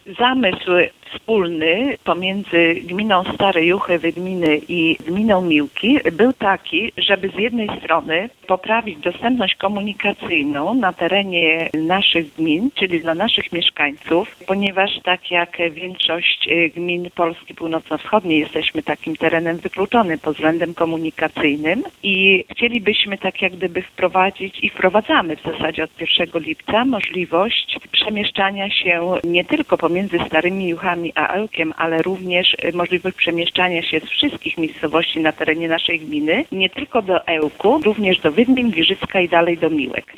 Zamysł wspólny pomiędzy gminą Stare Juchy, Wydminy i gminą Miłki był taki, żeby z jednej strony poprawić dostępność komunikacyjną na terenie naszych gmin, czyli dla naszych mieszkańców, ponieważ tak jak większość gmin Polski Północno-Wschodniej jesteśmy takim terenem wykluczonym pod względem komunikacyjnym i chcielibyśmy tak jak gdyby wprowadzić i wprowadzamy w zasadzie od 1 lipca możliwość przemieszczania się nie tylko pomiędzy Starymi Juchami a Ełkiem, ale również możliwość przemieszczania się z wszystkich miejscowości na terenie naszej gminy, nie tylko do Ełku, również do Wydmin, Giżycka i dalej do Miłek.